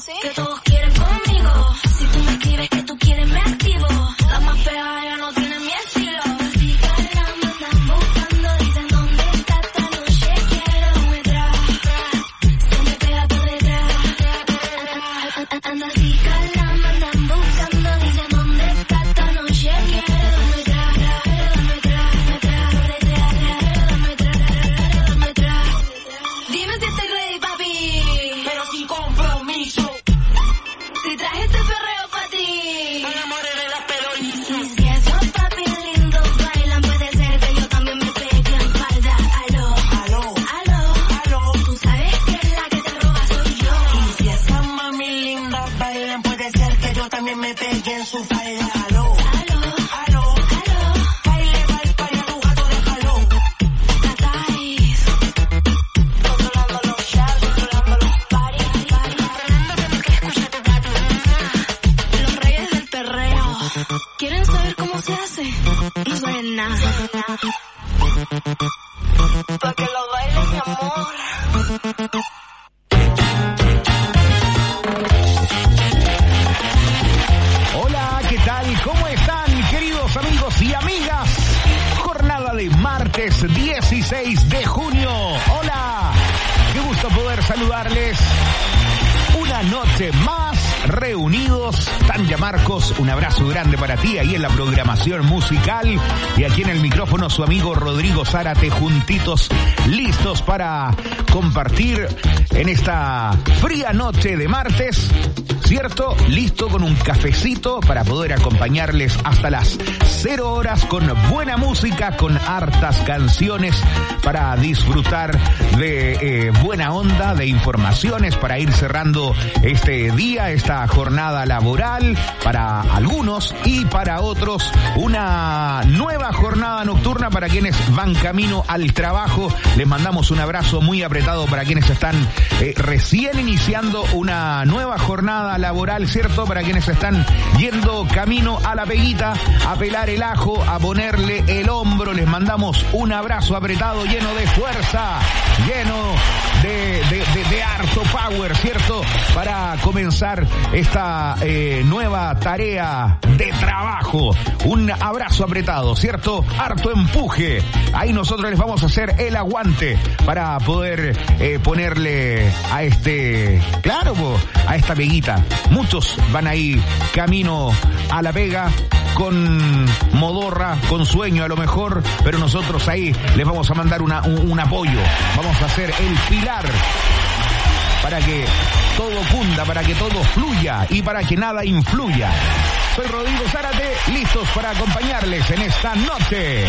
Que todos quieren conmigo. Si tú me escribes que tú quieres me activo. La más fea ya no tiene mi estilo. Si Carla me andan buscando, dicen dónde está esta noche. Quiero entrar. Se me pega por detrás. Anda así, Carla me andan buscando, dicen dónde está esta noche. Quiero entrar. Dime si estoy ready, papi. Pero sin compromiso. Si traje este perreo pa' ti. Me enamoré de las peronistas. Si esos papi lindos bailan, puede ser que yo también me pegue en falda. Aló, Aló, aló, aló. tú sabes que la que te roba soy yo. Y si esas mami lindas bailan, puede ser que yo también me pegue en su falda. Aló, Aló, aló. aló, Baile, baile, baile, tu gato de jalón. tatáis. Controlando los shots, controlando los parties. Los reyes del perreo. ¿Quieren saber cómo se hace? No saben nada. Pa' que lo baile, mi amor. Hola, ¿qué tal? ¿Cómo están, queridos amigos y amigas? Jornada de martes 16 de junio. Hola, qué gusto poder saludarles. Una noche más reunidos. Tanya Marcos, un abrazo grande para ti ahí en la programación musical. Y aquí en el micrófono su amigo Rodrigo Zárate, juntitos, listos para compartir en esta fría noche de martes. ¿Cierto? Listo con un cafecito para poder acompañarles hasta las 0 horas con buena música, con hartas canciones para disfrutar de buena onda, de informaciones para ir cerrando este día, esta jornada laboral para algunos y para otros una nueva jornada nocturna para quienes van camino al trabajo. Les mandamos un abrazo muy apretado para quienes están recién iniciando una nueva jornada laboral, ¿cierto? Para quienes están yendo camino a la peguita, a pelar el ajo, a ponerle el hombro, les mandamos un abrazo apretado, lleno de fuerza, lleno de harto power, ¿cierto? Para comenzar esta nueva tarea de trabajo. Un abrazo apretado, ¿cierto? Harto empuje. Ahí nosotros les vamos a hacer el aguante para poder ponerle a a esta peguita. Muchos van ahí camino a la pega con modorra, con sueño a lo mejor, pero nosotros ahí les vamos a mandar un apoyo. Vamos a hacer el pilar para que todo cunda, para que todo fluya y para que nada influya. Soy Rodrigo Zárate, listos para acompañarles en esta noche.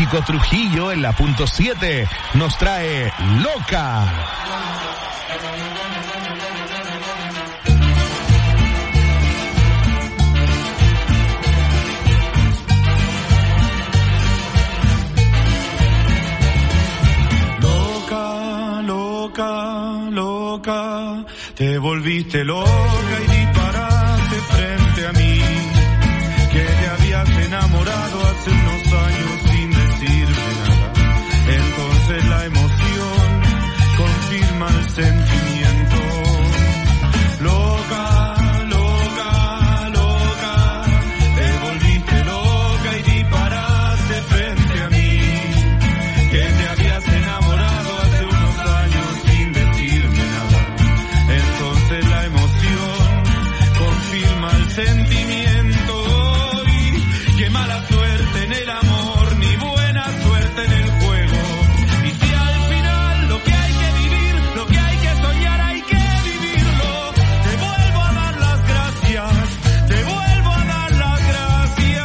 Nico Trujillo en la punto 7 nos trae Loca. Loca, te volviste loca y disparaste frente a mí, que te habías enamorado hace unos años sin decirme nada. Entonces la emoción confirma el sentimiento. Loca, te volviste loca y disparaste frente a mí, que te habías enamorado hace unos años sin decirme nada. Entonces la emoción confirma el sentimiento. Y qué mala suerte en el amor, ni buena suerte en el juego. Y si al final lo que hay que vivir, lo que hay que soñar, hay que vivirlo. Te vuelvo a dar las gracias, te vuelvo a dar las gracias.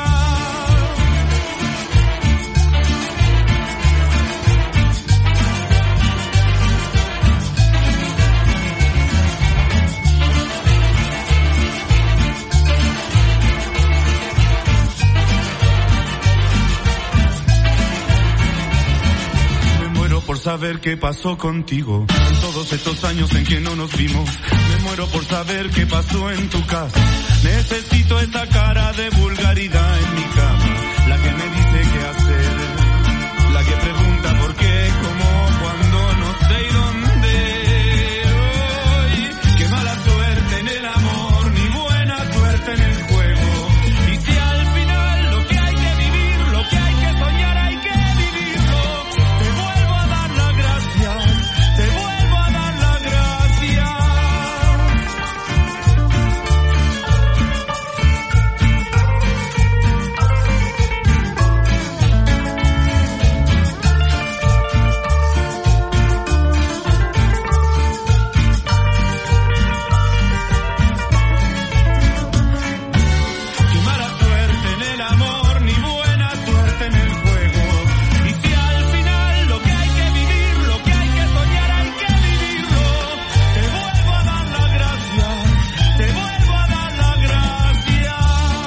Me muero por saber qué pasó contigo en todos estos años en que no nos vimos. Me muero por saber qué pasó en tu casa. Necesito esa cara de vulgaridad en mi cama, la que me dice qué hacer, la que pregunta por qué, cómo, cuándo, no sé y dónde. Ay, qué mala suerte en el amor, ni buena suerte en el juego. Y si al final lo que hay que vivir, lo que hay que soñar, hay que vivirlo. Te vuelvo a dar las gracias, te vuelvo a dar las gracias. Qué mala suerte en el amor, ni buena suerte en el juego. Y si al final lo que hay que vivir, lo que hay que soñar, hay que vivirlo. Te vuelvo a dar las gracias, te vuelvo a dar las gracias.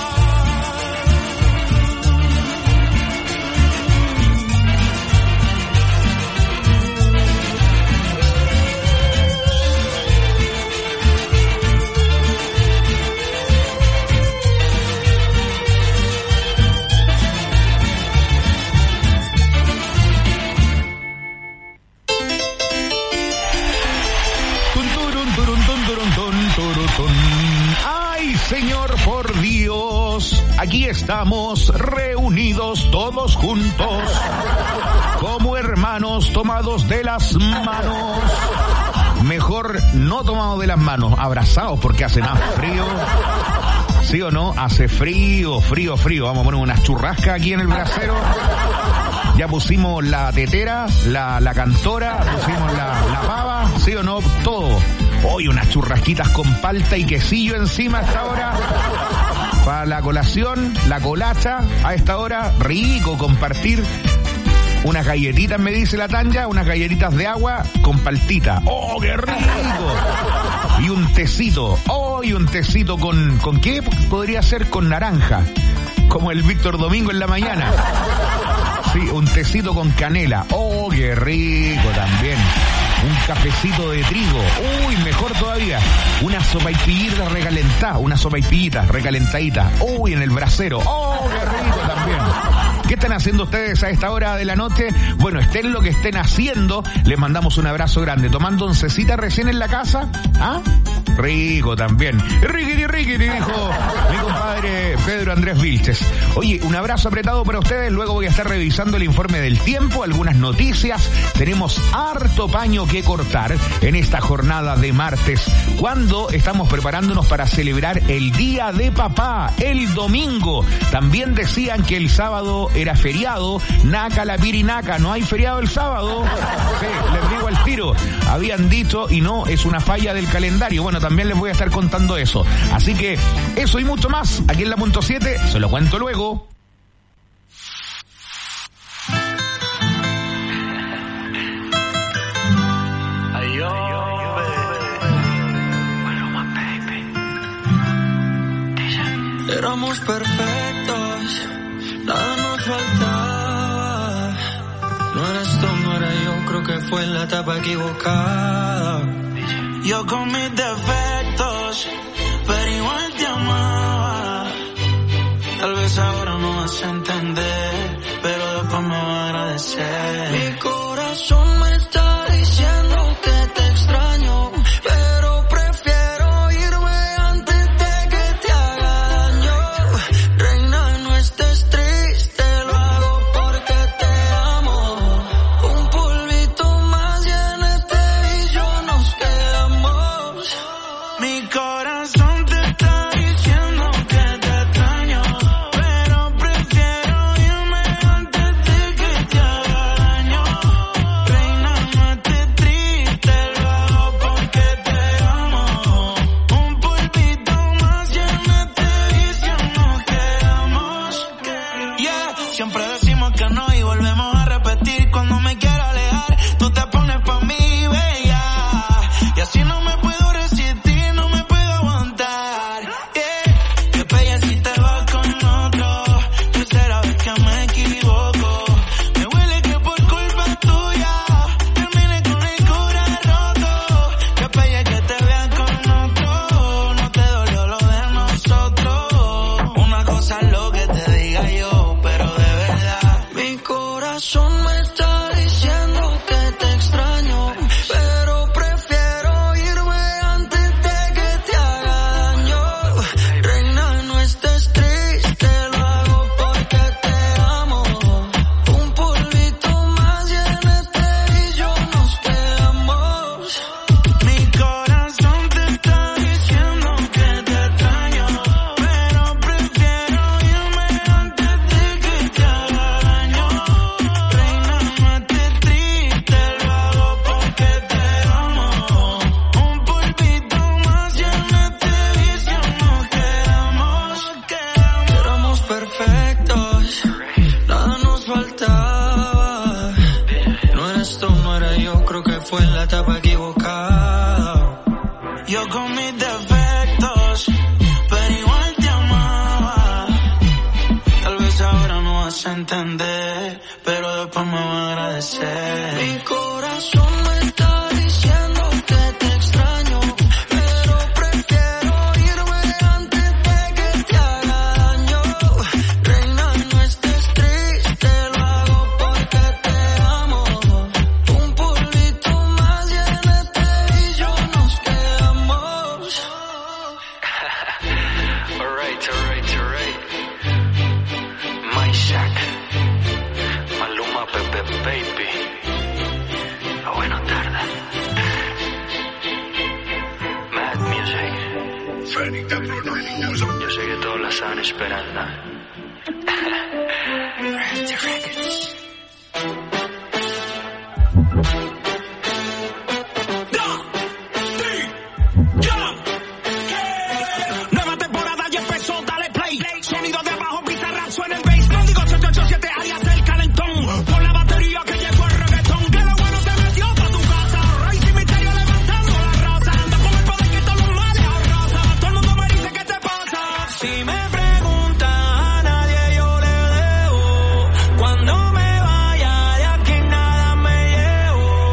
Ay, Señor, por Dios, aquí estamos reunidos todos juntos, como hermanos tomados de las manos. Mejor no tomados de las manos, abrazados, porque hace más frío. ¿Sí o no? Hace frío. Vamos a poner unas churrascas aquí en el brasero. Ya pusimos la tetera, la cantora, pusimos la pava, ¿sí o no? Todo. Hoy unas churrasquitas con palta y quesillo encima a esta hora. Para la colación, la colacha, a esta hora, rico compartir. Unas galletitas, me dice la Tanya, unas galletitas de agua con paltita. ¡Oh, qué rico! Y un tecito. ¡Oh, y un tecito con qué podría ser? Con naranja. Como el Víctor Domingo en la mañana. Sí, un tecito con canela. ¡Oh, qué rico también! Un cafecito de trigo. ¡Uy, mejor todavía! Una sopaipillita recalentadita. ¡Uy, en el brasero! ¡Oh, qué rico también! ¿Qué están haciendo ustedes a esta hora de la noche? Bueno, estén lo que estén haciendo, les mandamos un abrazo grande. ¿Tomando oncecita recién en la casa? ¿Ah? Rico también. Riquiti, dijo mi compadre Pedro Andrés Vilches. Oye, un abrazo apretado para ustedes. Luego voy a estar revisando el informe del tiempo, algunas noticias. Tenemos harto paño que cortar en esta jornada de martes, cuando estamos preparándonos para celebrar el Día de Papá, el domingo. También decían que el sábado era feriado. Naca la pirinaca, no hay feriado el sábado. Sí, les digo al tiro. Habían dicho y no, es una falla del calendario. Bueno, también les voy a estar contando eso. Así que eso y mucho más aquí en la punto 7, se lo cuento luego. Éramos perfectos, nada nos faltaba. No eres tú, no era yo, creo que fue en la etapa equivocada. Yo con mis defectos, pero igual te amaba. Tal vez ahora no vas a entender, pero después me va a agradecer. Mi corazón me está diciendo que te extraño, pero prefiero irme antes de que te haga daño. Reina, no estés triste, lo hago porque te amo. Un polvito más y en este vicio nos quedamos. Mi corazón te está diciendo que te extraño, pero prefiero irme antes de que te haga daño. Reina, no estés triste, lo hago porque te amo. Un polvito más y en este vicio nos quedamos. Yeah, siempre decimos que no y volvemos a repetir. Cuando me quiero alejar, tú te pones pa' mí, bella. Y así no me puedo resistir, no me puedo aguantar. Yeah, que pella si te vas con otro. Tercera vez que me equivoco. Me huele que por culpa tuya terminé con el corazón roto. Que pella que te vean con otro. No te dolió lo de nosotros. Una cosa es lo que te diga yo, pero de verdad. Mi corazón me está diciendo que te extraño, pero prefiero irme antes de que te haga daño. Reina, no estés triste, lo hago porque te amo. Un polvito más y en este vicio nos quedamos. Mi corazón te está diciendo que te extraño, pero prefiero irme antes de que te haga daño. Reina, no estés triste, lo hago porque te amo. Un polvito más y en este vicio nos quedamos. Éramos perfectos, nada nos faltaba. No eres tú, no era yo, creo que fue en la etapa equivocada. Yo con mis defectos, pero igual te amaba. Tal vez ahora no vas a entender, pero después me va a agradecer. Mi corazón me está diciendo que te extraño, pero prefiero irme antes de que te haga daño. Reina, no estés triste, lo hago porque te amo. Un polvito más y en este vicio nos quedamos. Alright. My Shack, Maluma, Pepe, baby. A bueno tarda. Mad Music. Yo sé que todos la estaban esperando. Nueva temporada ya empezó, dale play. Sonido de abajo, pizarra, suena el bass. No digo 787, alias el calentón. Por la batería que llegó el reggaetón. Que lo bueno se metió pa' tu casa. Rey sin misterio levantando la raza. Ando con el poder que todos los males arrasa. Todo el mundo me dice ¿qué te pasa? Si me preguntan a nadie yo le debo. Cuando me vaya de aquí nada me llevo.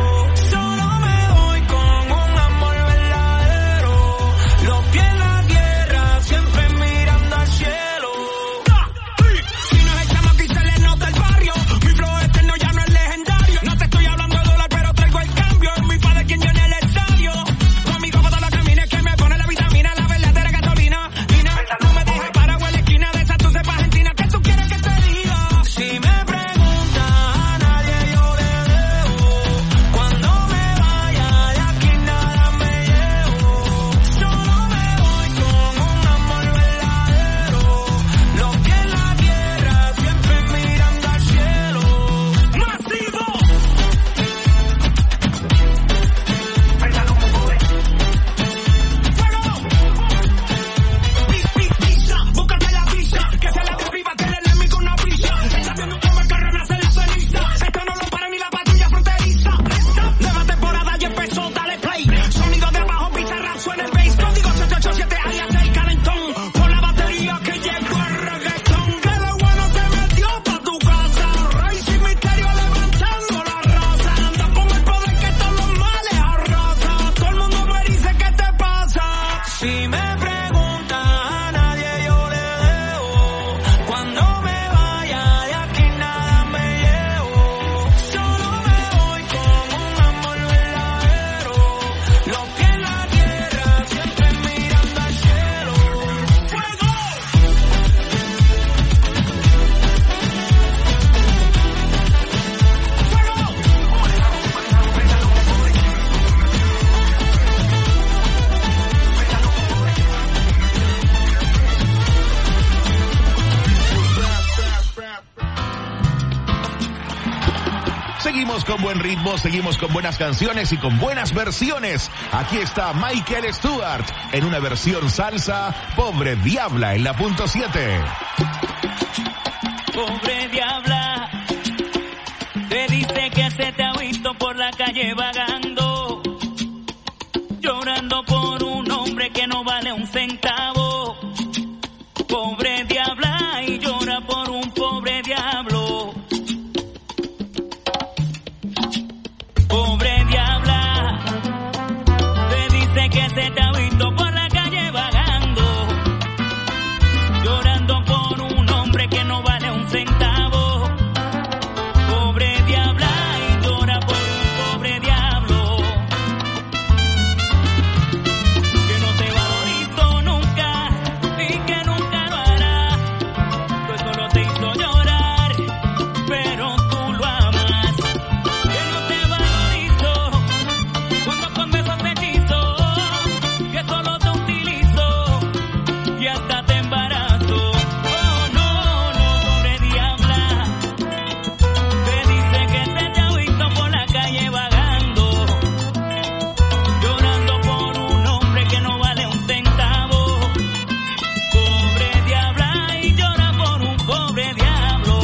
con buen ritmo, seguimos con buenas canciones y con buenas versiones. Aquí está Michael Stewart en una versión salsa, Pobre Diabla en la punto 7. Pobre diabla, te dice que se te ha visto por la calle vagando, llorando por un hombre que no vale un centavo. Pobre diabla y llora por un pobre diablo. Pobre diabla, te dice que se te ha visto por la calle vagando, llorando por un hombre que no vale un centavo. Pobre diabla y llora por un pobre diablo, que no te valorizó nunca y que nunca lo hará, pues solo te hizo llorar, pero tú lo amas. Que no te valorizó cuando con besos te hechizó, que solo te utilizó y hasta te embarazó. Oh no, no, pobre diabla, te dice que se te ha visto por la calle vagando, llorando por un hombre que no vale un centavo. Pobre diabla y llora por un pobre diablo.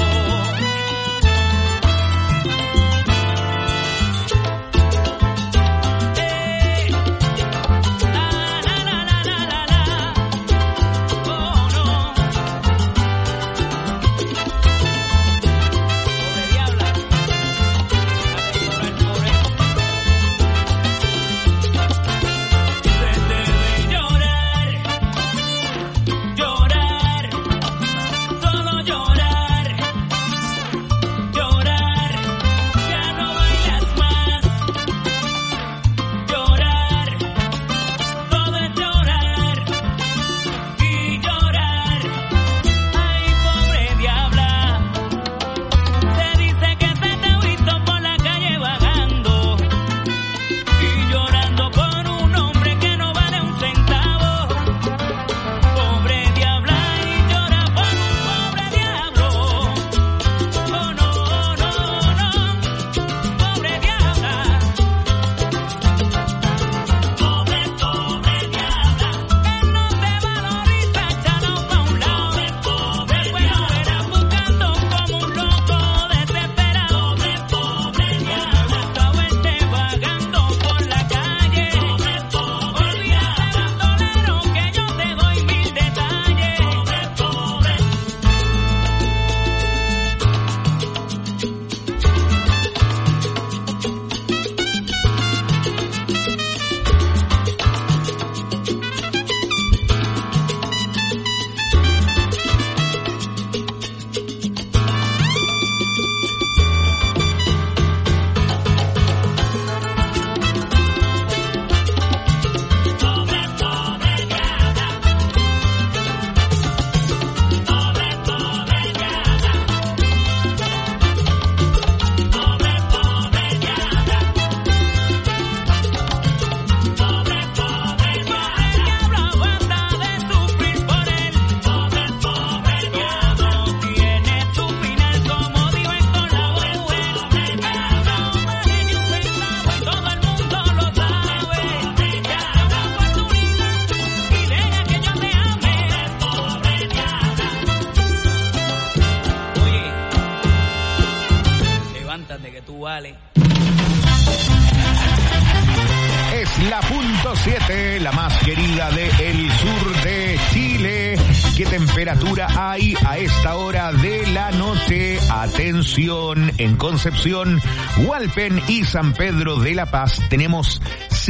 Oh no, pobre diabla, se debe llorar, llorar, solo llorar, llorar, ya no bailas más, llorar, todo es llorar y llorar. Ay, pobre diabla, te dice que se te ha visto por la calle vagando y llorando por un hombre que no vale un centavo. Pobre diabla y llora por un pobre diablo. Oh no, no, no, pobre diabla. Pobre diabla, él no te valoriza, échalo pa' un lado. Después lo verás buscando como un loco desesperado. Pobre diabla, está verte vagando por la calle. Olvídate, bandolero, que yo te doy mil detalles. Levántate que tú vales. Es la punto 7, la más querida de el sur de Chile. ¿Qué temperatura hay a esta hora de la noche? Atención, en Concepción, Hualpén y San Pedro de la Paz tenemos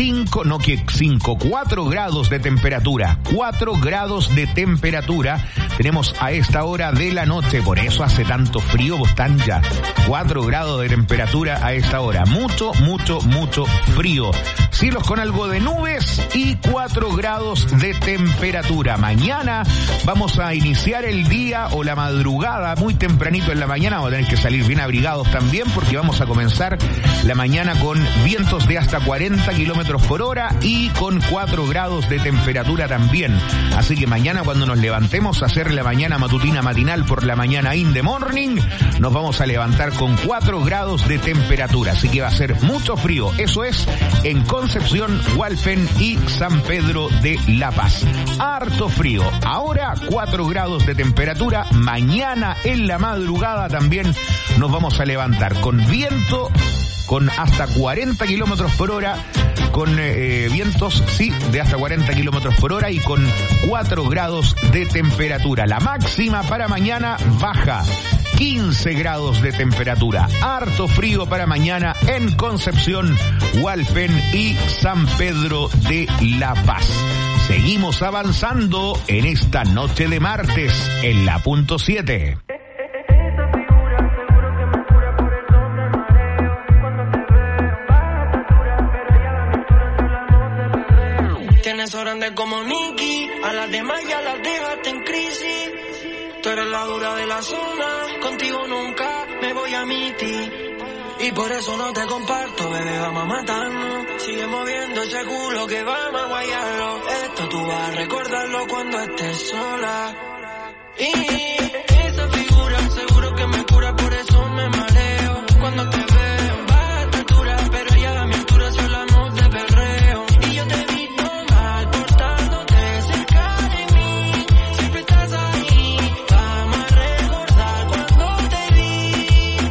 4 grados de temperatura. 4 grados de temperatura tenemos a esta hora de la noche. Por eso hace tanto frío, Bostanja. 4 grados de temperatura a esta hora. Mucho, mucho, mucho frío. cielos con algo de nubes y 4 grados de temperatura. Mañana vamos a iniciar el día o la madrugada muy tempranito en la mañana. Vamos a tener que salir bien abrigados también porque vamos a comenzar la mañana con vientos de hasta 40 kilómetros por hora y con 4 grados de temperatura también. Así que mañana cuando nos levantemos a hacer la mañana matutina matinal por la mañana in the morning, nos vamos a levantar con 4 grados de temperatura. Así que va a ser mucho frío. Eso es en Concepción, Hualpén y San Pedro de La Paz. Harto frío. Ahora 4 grados de temperatura. Mañana en la madrugada también nos vamos a levantar con viento con hasta 40 kilómetros por hora, con vientos, sí, de hasta 40 kilómetros por hora y con 4 grados de temperatura. La máxima para mañana baja 15 grados de temperatura. Harto frío para mañana en Concepción, Hualpén y San Pedro de La Paz. Seguimos avanzando en esta noche de martes en la punto 7. Tienes horas de como Nicky, a las demás ya las dejaste en crisis. Tú eres la dura de la zona, contigo nunca me voy a mitir. Y por eso no te comparto, bebé, vamos a matarnos. Sigue moviendo ese culo que vamos a guayarlo. Esto tú vas a recordarlo cuando estés sola. Y esa figura seguro que me cura, por eso me mareo. Cuando te veo, baja a tu altura, pero ya a mi altura si hablamos de perreo. Y yo te he visto mal, portándote cerca de mí. Siempre estás ahí, vamos a recordar cuando te vi.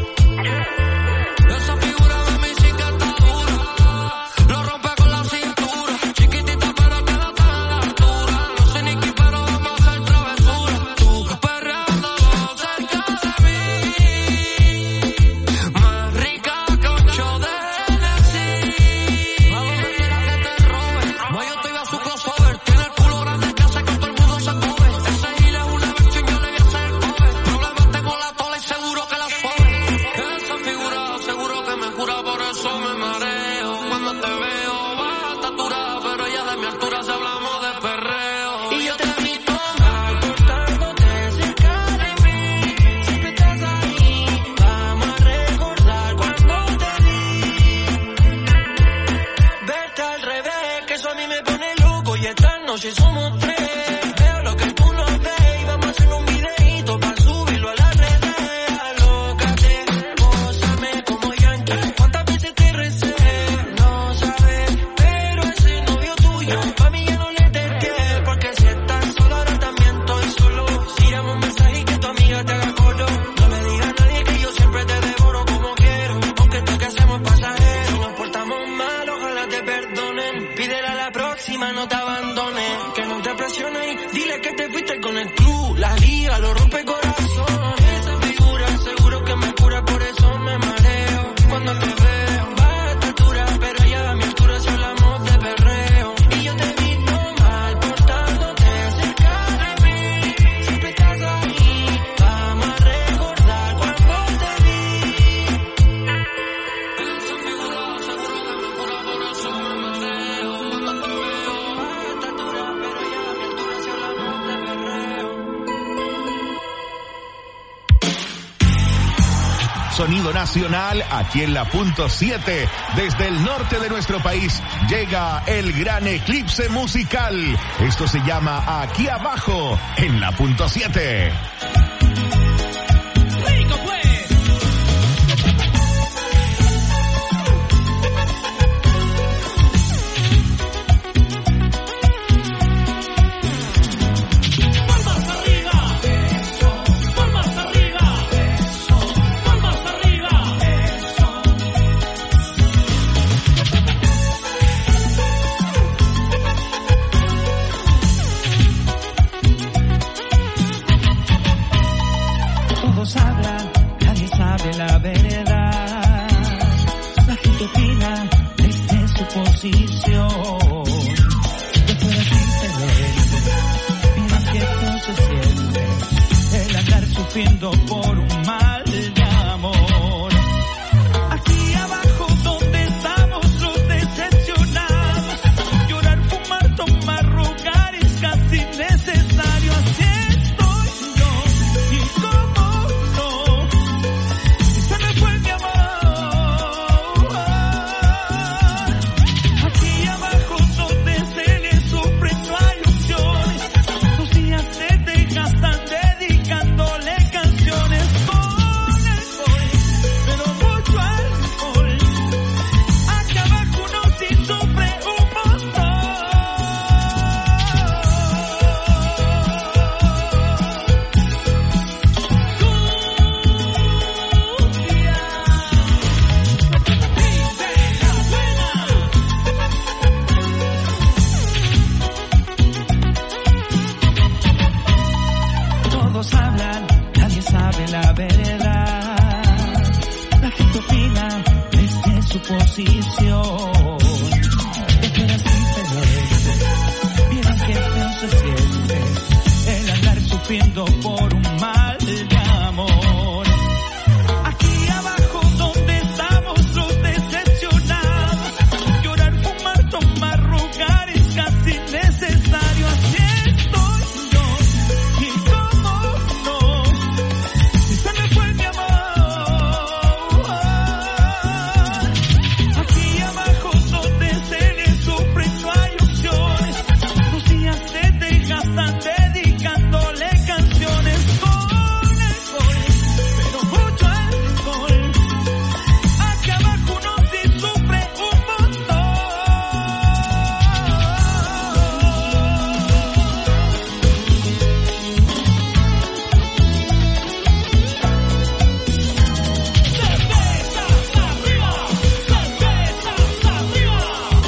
Esa figura de mí sí que está dura, lo rompe con la cintura. Chiquitita pero que no te da la altura. No sé ni qué, pero vamos a hacer travesura. Tú perreando cerca de mí, más rica que 8 de Hennessy. Vamos a ver a que te robe. No, yo estoy a su crossover. Tiene el culo grande que hace que todo el mundo se come. Ese gil es una versión, yo le voy a hacer el cover. Problemas tengo la tola y seguro que la sobe. Esa figura seguro que me cura, por eso me mareo. Cuando te veo baja estatura, pero ya de mi altura si hablamos de perreo. Y yo te he visto mal, portándote cerca de mí. Siempre estás ahí, vamos a recordar cuando te vi. Verte al revés, que eso a mí me pone loco. Y esta noche somos 3. Veo lo que tú no ves y vamos a hacer un videíto para subirlo a las redes. Alócate, gózame como Yankee. ¿Cuántas veces te recé? No sabes, pero ese novio tuyo pa' mí ya no le testé. Porque si estás solo ahora también estoy solo. Si llamo un mensaje y que tu amiga te haga coro. No le digas a nadie que yo siempre te devoro como quiero. Aunque esto que hacemos es pasajero. Si nos portamos mal, ojalá te perdonen. Pídele a la próxima, no te abandones. Que no te presiones y dile que te fuiste con el club. La liga lo rompe corazón. Esa figura seguro que me cura, por eso me mareo. Cuando te veo baja a tu altura, pero ya a mi altura si hablamos de perreo. Y yo te he visto mal, portándote cerca de mí. Siempre estás ahí, vamos a recordar cuando te vi. Esa figura seguro que me cura, por eso me mareo. Cuando te veo baja a tu altura, pero ya a mi altura si hablamos de perreo. Sonido nacional aquí en la punto 7. Desde el norte de nuestro país llega el gran eclipse musical. Esto se llama Aquí Abajo en la punto 7. Rico pues. Palmas arriba. Palmas arriba. Palmas arriba. Todos hablan, nadie sabe la verdad. La gente opina desde su posición. De fuera sin saber, mira que se siente el andar sufriendo por un mal de amor. Aquí abajo donde estamos los decepcionados. ilusión de ser así feliz. Vieron que feo se siente el andar sufriendo por un mal de amor. Aquí abajo donde estamos los decepcionados, llorar, fumar, tomar, rogar es casi necesario. Así estoy yo, y cómo no, si se me fue mi amor. Aquí abajo donde se le sufre no hay opciones, los días se desgastan dedicándole canciones con alcohol, pero mucho alcohol. Aquí abajo uno sí sufre un montón. ¡Cervezas arriba! ¡Cervezas arriba!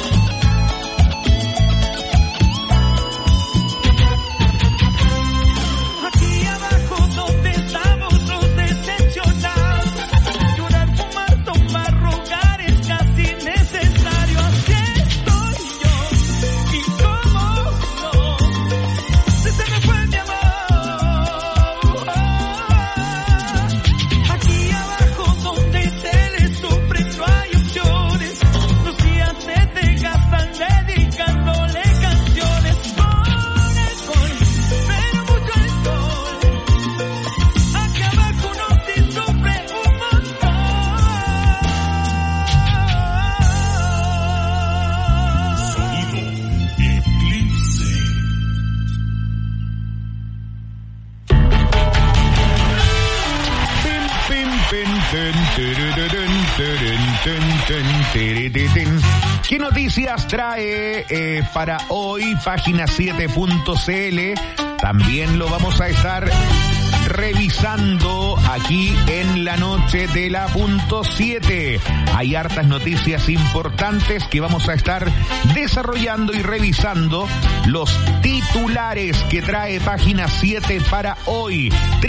Aquí abajo donde estamos los decepcionados, llorar, fumar, tomar, rogar es casi necesario. Así estoy yo, y cómo no, si se me fue mi amor. Aquí abajo donde se le sufre no hay opciones, los días se desgastan dedicándole canciones con alcohol, pero mucho alcohol. Aquí abajo uno sí sufre un montón. Pin, pin, ten, terereren, teren, ten, terereten. ¿Qué noticias trae para hoy página 7.cl? También lo vamos a estar revisando aquí en la noche de la .7. Hay hartas noticias importantes que vamos a estar desarrollando y revisando. Los titulares que trae página 7 para hoy.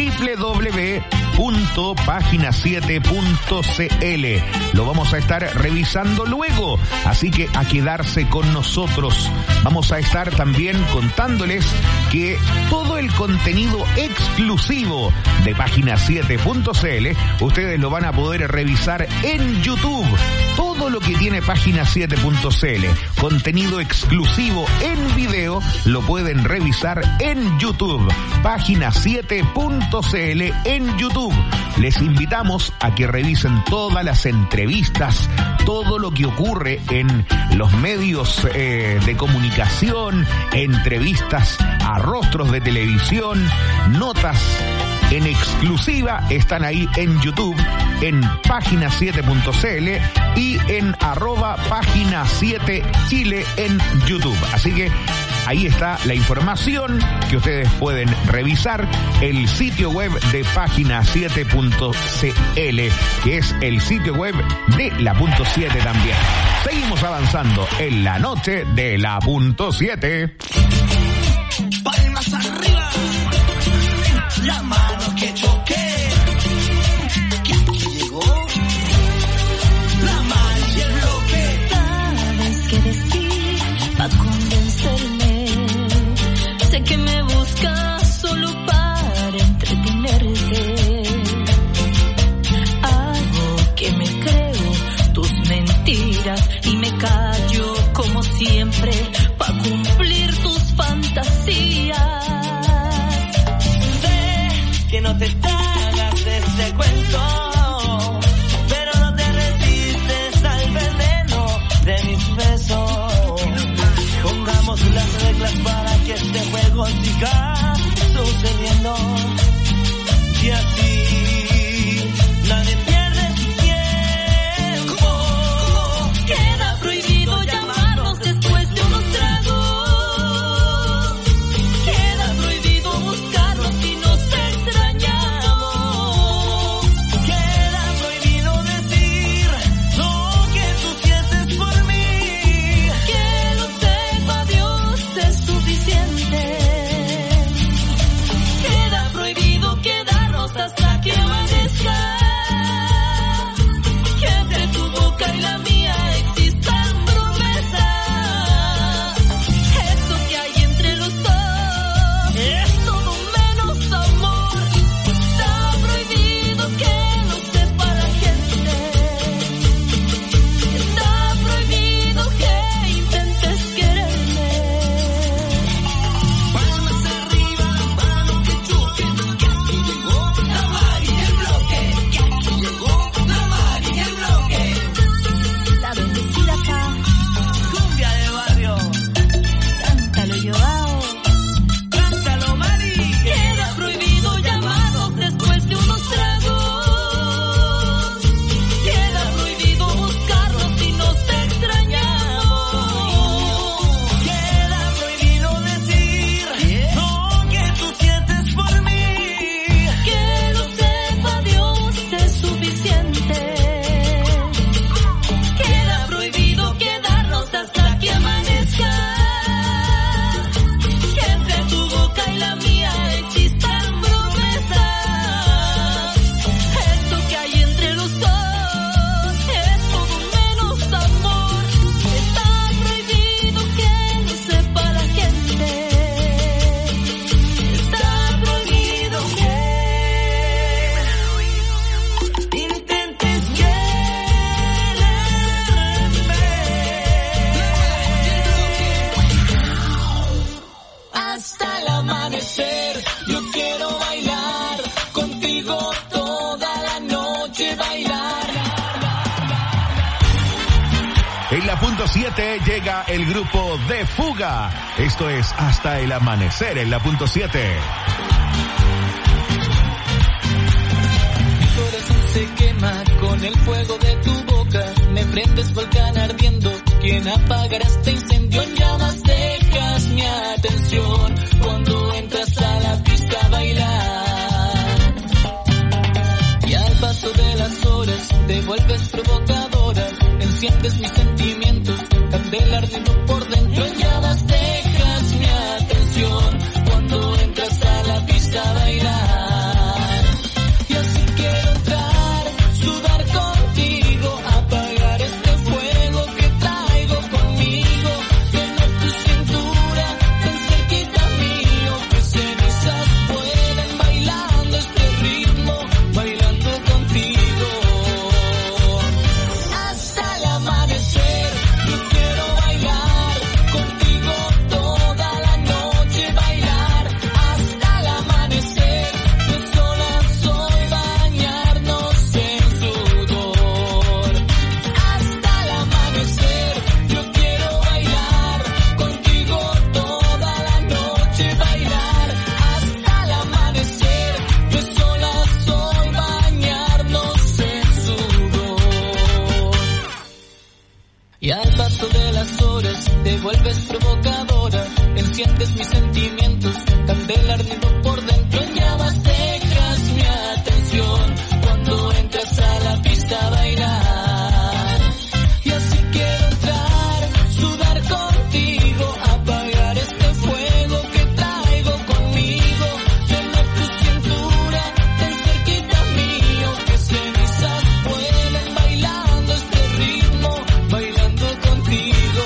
www.pagina7.cl. Lo vamos a estar revisando luego, así que a quedarse con nosotros. Vamos a estar también contándoles que todo el contenido exclusivo de página 7.cl ustedes lo van a poder revisar en YouTube. Todo lo que tiene página 7.cl, contenido exclusivo en video, lo pueden revisar en YouTube. Página 7.cl en YouTube. Les invitamos a que revisen todas las entrevistas, todo lo que ocurre en los medios de comunicación, entrevistas a rostros de televisión, notas en exclusiva están ahí en YouTube, en página 7.cl y en @página 7 Chile en YouTube. Así que ahí está la información que ustedes pueden revisar. El sitio web de página 7.cl, que es el sitio web de la .7 también. Seguimos avanzando en la noche de la .7. Palmas arriba, la mano que choqué, que aquí llegó, la mano y el bloque. Sabes qué decir pa' convencerme. Sé que me buscas solo para entretenerte. Hago que me creo tus mentiras y me callo como siempre pa' cumplir tus fantasías. Que no te tragas de este cuento, pero no te resistes al veneno de mis besos. Pongamos las reglas para que este juego siga sucediendo, y así nadie pierde tiempo. Queda prohibido llamarnos después de unos tragos. En la punto 7 llega el grupo de Fuga. Esto es Hasta el Amanecer en la punto 7. Mi corazón se quema con el fuego de tu boca. Me prendes volcán ardiendo. ¿Quién apagará este incendio en llamas? Dejas mi atención cuando entras a la pista a bailar. Y al paso de las horas te vuelves provocadora. Enciendes mis sentimientos, candela ardiendo por dentro en llamas. Dejas mi atención cuando entras a la pista a bailar. Y así quiero entrar, sudar contigo, apagar este fuego que traigo conmigo. Tener tu cintura tan cerquita mío, que cenizas pueden bailando este ritmo, bailando contigo. Hasta el amanecer, yo quiero bailar contigo toda la noche, bailar hasta el amanecer. De sola soy bañarnos en sudor. Hasta el amanecer, yo quiero bailar contigo toda la noche, bailar hasta el amanecer. De sola soy bañarnos en sudor. Y al paso de las horas te vuelves provocadora. Enciendes mis sentimientos, candela ardiendo por dentro en llamas. Dejas mi atención cuando entras a la pista a bailar. Y así quiero entrar, sudar contigo, apagar este fuego que traigo conmigo. Tener tu cintura tan cerquita mío, que cenizas vuelen bailando este ritmo, bailando contigo.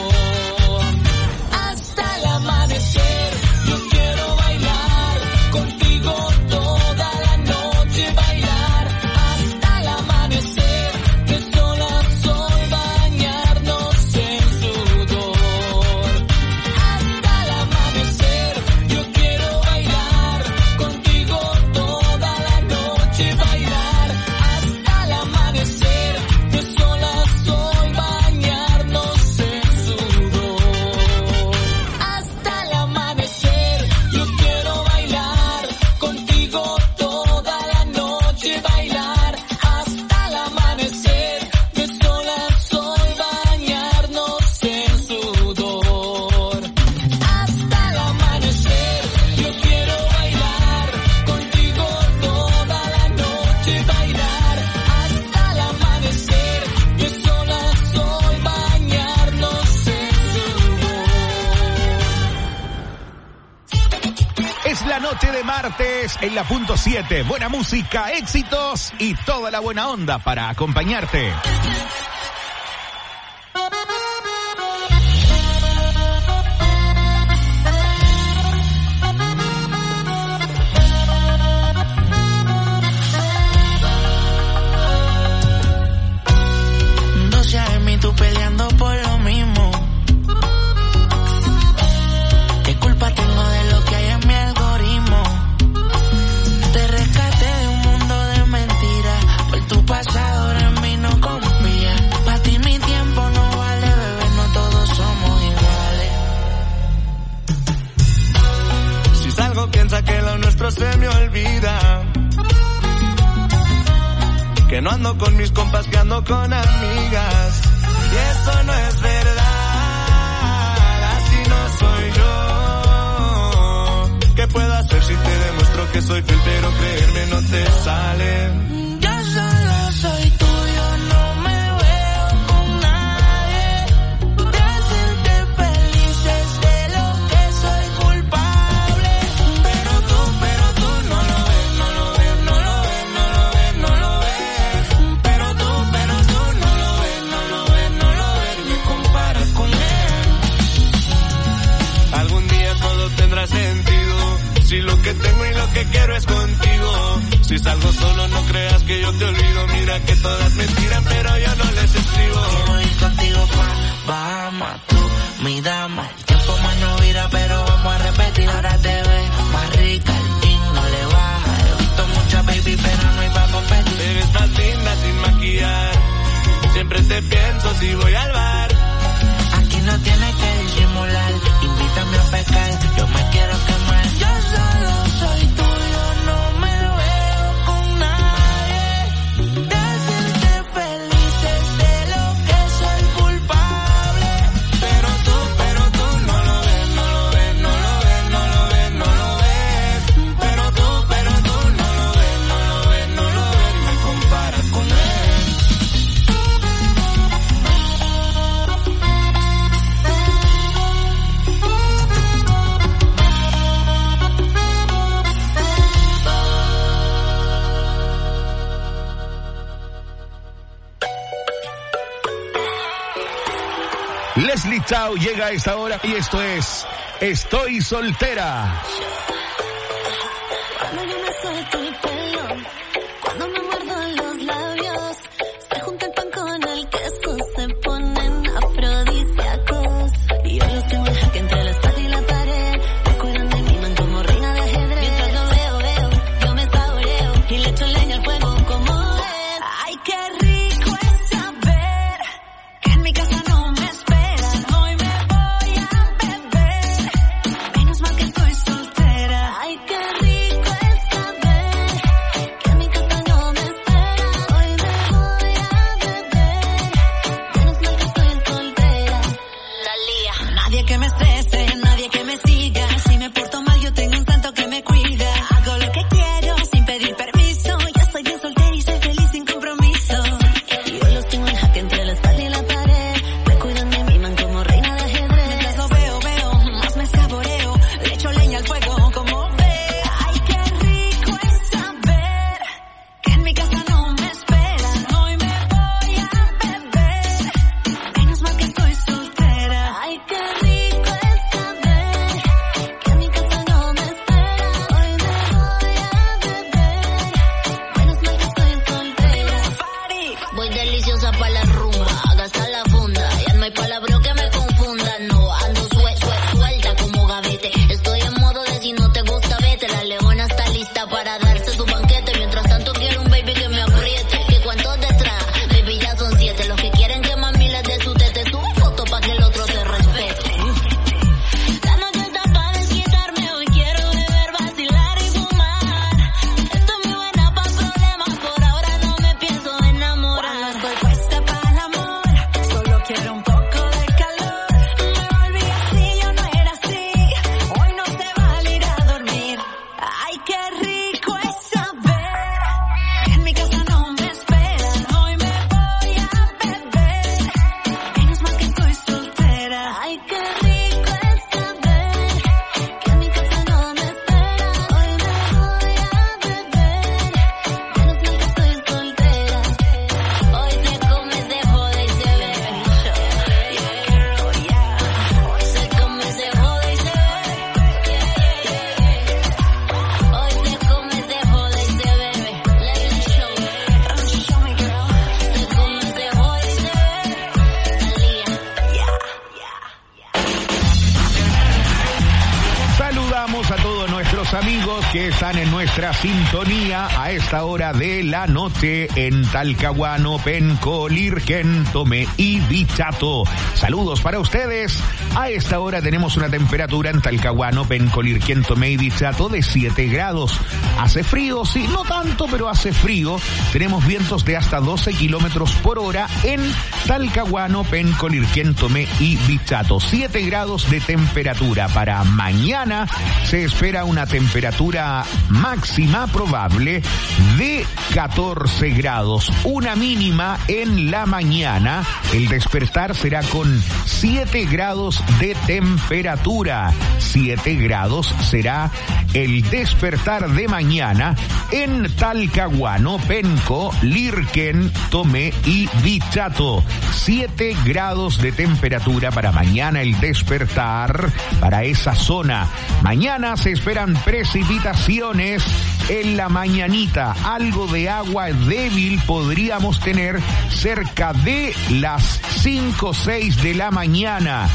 Hasta el amanecer, yo quiero bailar contigo toda la noche, bailar hasta el amanecer. De sola soy bañarnos en sudor. Hasta el amanecer, yo quiero bailar contigo toda la noche, bailar hasta el amanecer. De sola soy bañarnos en sudor. Hasta el amanecer, yo quiero bailar contigo toda la noche, bailar hasta el amanecer. De sola soy bañarnos en sudor. Hasta el amanecer, yo quiero bailar contigo toda la noche, bailar hasta el amanecer. De sola soy bañarnos en sudor. Es la noche de martes en la punto 7. Buena música, éxitos y toda la buena onda para acompañarte. y tú peleando por lo mismo. ¿Qué culpa tengo de lo que hay en mi algoritmo? Te rescaté de un mundo de mentiras. Por tu pasado ahora en mí no confía. Pa' ti mi tiempo no vale, bebé, no todos somos iguales. Si salgo piensa que lo nuestro se me olvida. Que no ando con mis compas, que ando con amigas. Y eso no es verdad, así no soy yo. ¿Qué puedo hacer si te demuestro que soy fiel, pero creerme no te sale? Yo solo soy tuyo, no me veo con nadie. De hacerte feliz es de lo que soy culpable. Pero tú no lo ves, no lo ves, no lo ves, no lo ves, no lo ves. Pero tú no lo ves, no lo ves, no lo ves, ni comparas con él. Algún día todo tendrá sentido, si lo que tengo y lo que quiero es contigo. Si salgo solo no creas que yo te olvido, mira que todas me tiran pero yo no les escribo. Quiero ir contigo pa' Bahamas, tú, mi dama. El tiempo más no vira, pero vamos a repetir. Ahora te ves más rica, el team no le baja. He visto mucha baby, pero no hay pa' competir. Eres más linda sin maquillar, siempre veces pienso si voy al bar. Aquí no tienes que disimular, invítame a pecar, yo me quiero quemar. Yo solo soy tuyo, no me veo con nadie. Decirte felices de lo que soy culpable. Pero tú no lo ves, no lo ves, no lo ves, no lo ves, no lo ves. Pero tú no lo ves, no lo ves, no lo ves, me comparas con él. Leslie Chao llega a esta hora y esto es Estoy Soltera. Cuando yo me suelto el pelo, cuando me muerdo los labios, se junta el pan con el queso, se ponen afrodisíacos. Y yo los tengo en jaque entre la espalda y la pared, me cuidan de mí, man, como reina de ajedrez. Mientras lo veo, yo me saboreo y le echo leña al fuego como es. Ay, qué rico es saber que en mi casa no me esperan. Hoy me voy a beber, menos mal que estoy soltera. Ay, qué rico es saber que en mi casa no me esperan. Hoy me voy a beber, menos mal que estoy soltera. Talía. Nadie que me estrese, nadie que me siga. Si me porto mal yo tengo un santo que me cuida. Hago lo que quiero sin pedir permiso. Yo soy bien soltera y soy feliz sin compromiso. Y yo los tengo en jaque entre la espalda y la pared, me cuidan de mí, man, como reina de ajedrez. Mientras lo veo, más me saboreo, le echo leña al fuego como ve. Ay, qué rico es saber que en mi casa no me esperan. Hoy me voy a beber, menos mal que estoy soltera. Ay, qué rico es saber que en mi casa no me esperan. Hoy me voy a beber, menos mal que estoy soltera. Voy deliciosa pa' la rumba, agasta la funda, ya no hay palabra que me confunda. No ando suelta como gavete, estoy en modo de si no te gusta vete. La leona está lista para darse su banquete, mientras tanto quiero un baby que me apriete. Que cuántos detrás, baby ya son 7, los que quieren que mami les dé su tete. Subo foto pa' que el otro se respete. La noche está pa' desquitarme, hoy quiero beber, vacilar y fumar. Estoy muy buena pa' problemas, por ahora no me pienso enamorar. Cuando estoy puesta para el amor, solo quiero un poco de calor. Me volví así, yo no era así, hoy no se va a ir a dormir. Ay, qué rico es saber que en mi casa no me esperan. Hoy me voy a beber, menos mal que estoy soltera. Ay, qué rico es saber que en mi casa no me esperan. Hoy me voy a beber, menos mal que estoy soltera. Hoy se come, se jode y se bebe. Hoy se come, se jode y se bebe. Hoy se come, se jode y se bebe. Let me show me, girl. Se come, se jode y se bebe. Saludamos a todos nuestros amigos que están en nuestra sintonía a esta hora de la noche en Talcahuano, Penco, Lirquén, Tomé y Bichato. Saludos para ustedes. A esta hora tenemos una temperatura en Talcahuano, Penco, Lirquén, Tomé y Bichato de 7 grados. Hace frío, sí, no tanto, pero hace frío. Tenemos vientos de hasta 12 kilómetros por hora en Talcahuano, Penco, Lirquén, Tomé y Bichato. 7 grados de temperatura. Para mañana se espera una temperatura máxima probable de 14 grados. Una mínima en la mañana. El despertar será con 7 grados de temperatura. 7 grados será el despertar de mañana en Talcahuano, Penco, Lirquén, Tomé y Bichato. 7 grados de temperatura para mañana el despertar para esa zona. Mañana se esperan precipitaciones en la mañanita. Algo de agua débil podríamos tener cerca de las 5 o 6 de la mañana.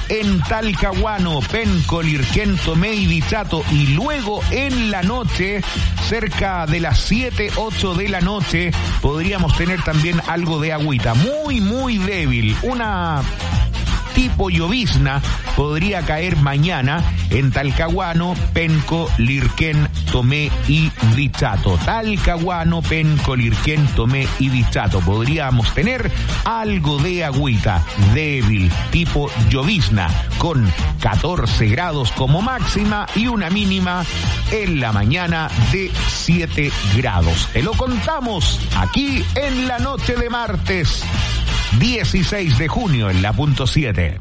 en Talcahuano, Penco, Lirquén, Tomé y Dichato. Y luego en la noche, cerca de las 7, 8 de la noche, podríamos tener también algo de agüita. Muy, muy débil. Una tipo llovizna podría caer mañana en Talcahuano, Penco, Lirquén, Tomé y Dichato. Talcahuano, Penco, Lirquén, Tomé y Dichato. Podríamos tener algo de agüita débil, tipo llovizna, con 14 grados como máxima y una mínima en la mañana de 7 grados. Te lo contamos aquí en la noche de martes 16 de junio en la punto 7.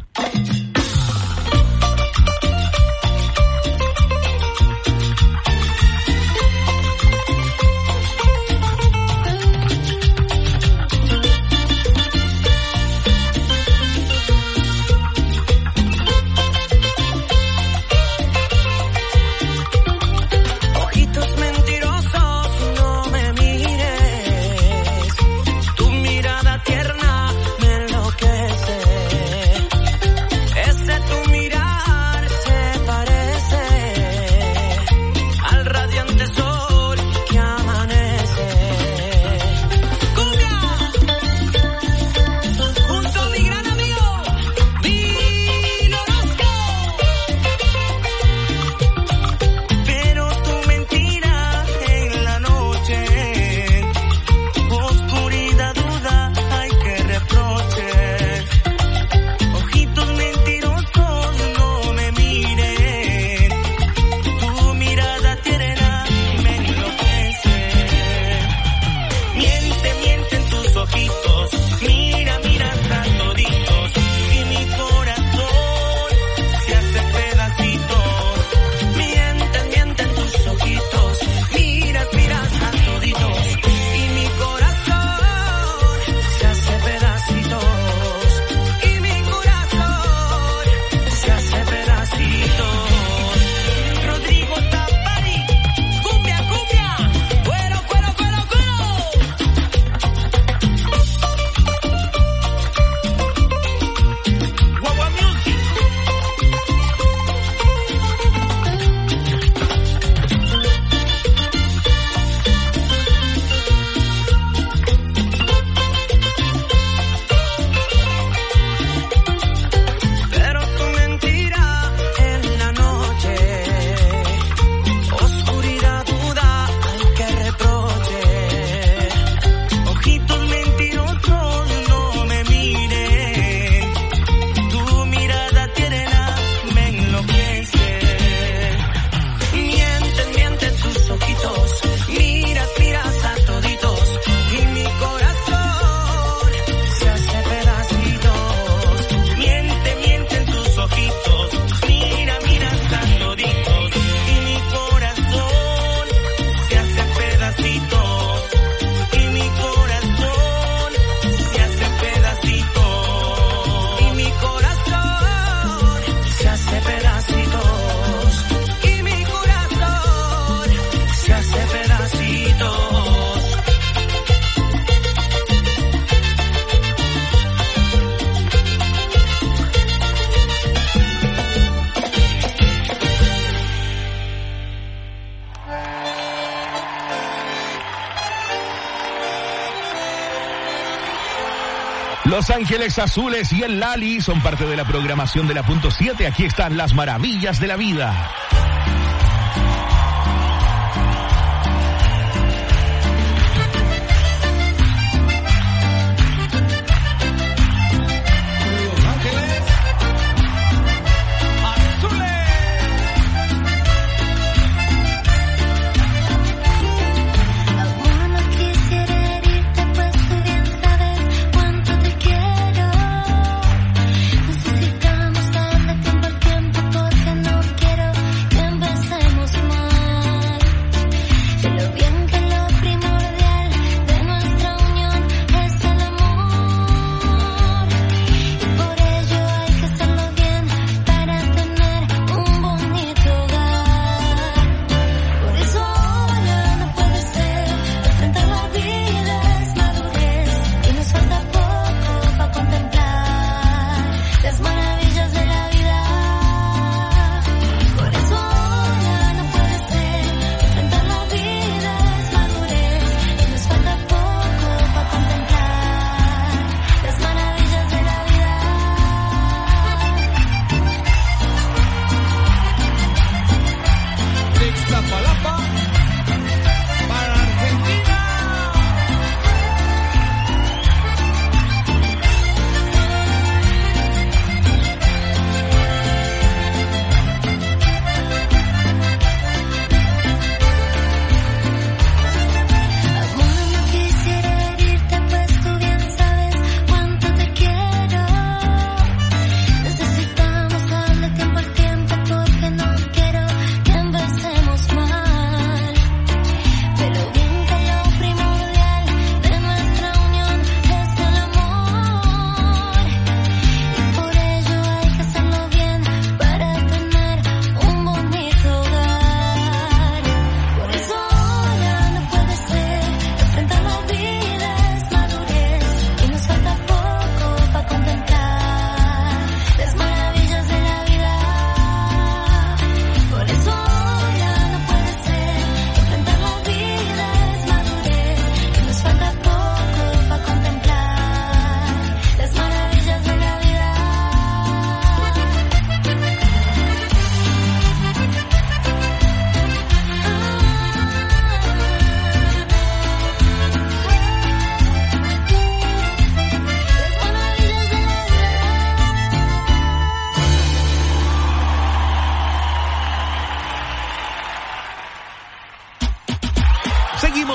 Los Ángeles Azules y el Lali son parte de la programación de la punto 7. Aquí están las maravillas de la vida.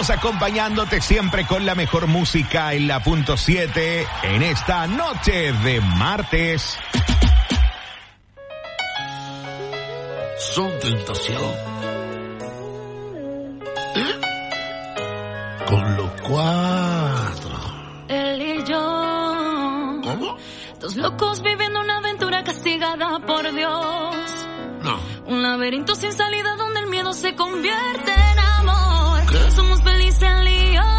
Estamos acompañándote siempre con la mejor música en la punto 7 en esta noche de martes. Son Tentación. Con los 4. Él y yo. ¿Cómo? Dos locos viviendo una aventura castigada por Dios. No. Un laberinto sin salida donde el miedo se convierte en amor. ¿Qué? Somos felices él y yo.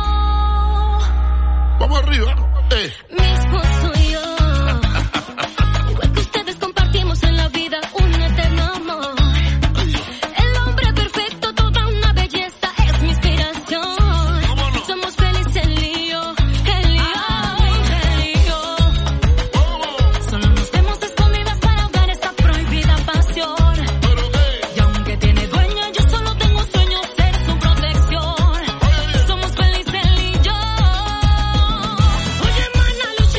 Vamos arriba. Mi esposo y yo. Igual que ustedes compartimos en la vida un eterno amor. El hombre perfecto, toda una belleza, es mi inspiración. Somos felices él y yo. Él y yo. Solo nos vemos escondidas para ahogar esta prohibida pasión. Y aunque tiene dueña, yo solo tengo un sueño, ser su protección. Somos felices él y yo. Oye, mana,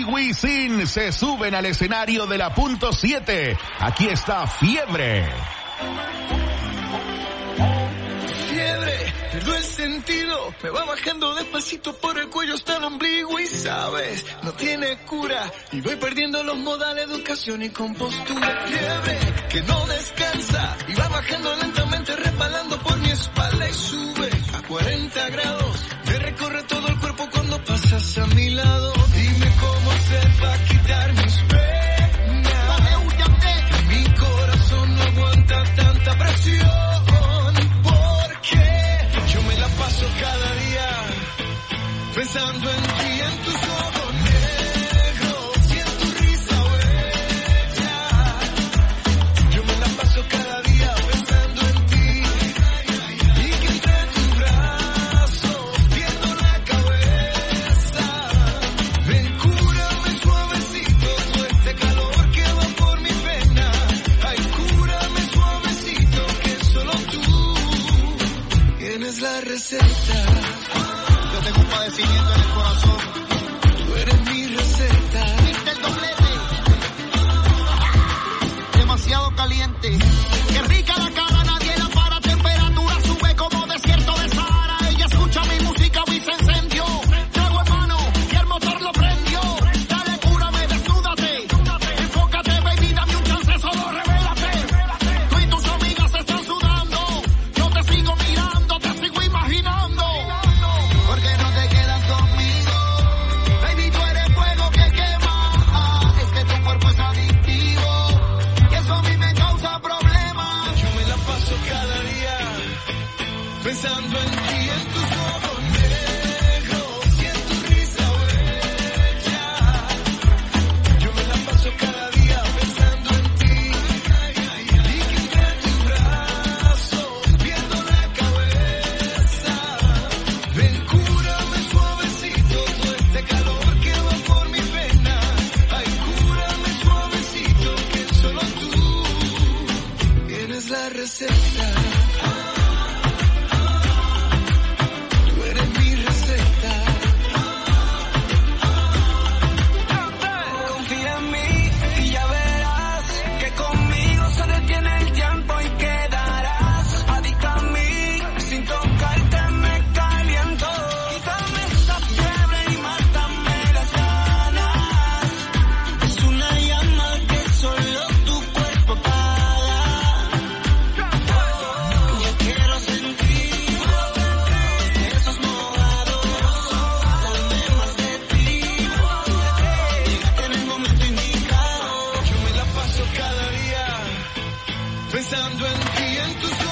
Wisin se suben al escenario de la punto 7. Aquí está Fiebre. Fiebre, perdo el sentido, me va bajando despacito por el cuello hasta el ombligo y sabes, no tiene cura y voy perdiendo los modales de educación y compostura. Fiebre, que no descansa y va bajando lentamente resbalando por mi espalda y sube a 40 grados, me recorre todo el cuerpo cuando pasas a mi lado. Dime cómo hacer para quitar mis penas, mi corazón no aguanta tanta presión. Yo me la paso cada día pensando en ti, en tus ojos negros y en tu risa bella. Yo me la paso cada día pensando en ti y que entre tus brazos viendo la cabeza. Ven, cúrame suavecito todo este calor que va por mi pena. Ay, cúrame suavecito que solo tú tienes la receta. Yo tengo un padecimiento en el corazón. Tú eres mi receta. Viste el doblete. Demasiado caliente. Qué rica la cara, nadie la para. Temperatura sube como desierto de Sahara. Ella escucha mi música y se encendió. Trago en mano y el motor lo prendió. Dale, cúrame, desnúdate. Enfócate, baby, dame un chance, solo revélate. Tú y tus amigas están sudando. Yo te sigo mirando, te sigo imaginando. ¿Por qué no te quedas conmigo? Baby, tú eres fuego que quema. Es que tu cuerpo es adictivo y eso a mí me causa problemas. Yo me la paso cada día pensando en ti, en tus ojos negros y en tu risa bella. Yo me la paso cada día pensando en ti y que entre tus brazos viendo la cabeza. Ven, cúrame suavecito todo este calor que va por mi pena. Ay, cúrame suavecito que solo tú tienes la receta. Tú eres mi receta. Confía en mí y ya verás que conmigo se detiene el tiempo y quedarás adicta a mí. Sin tocarte me caliento. Quítame esta fiebre y mátame las ganas. Es una llama que solo tu cuerpo apaga. Yo quiero sentir esos mojados. Dame más de ti. Llegaste en el momento indicado. Yo me la paso cada día pensando en ti, en tus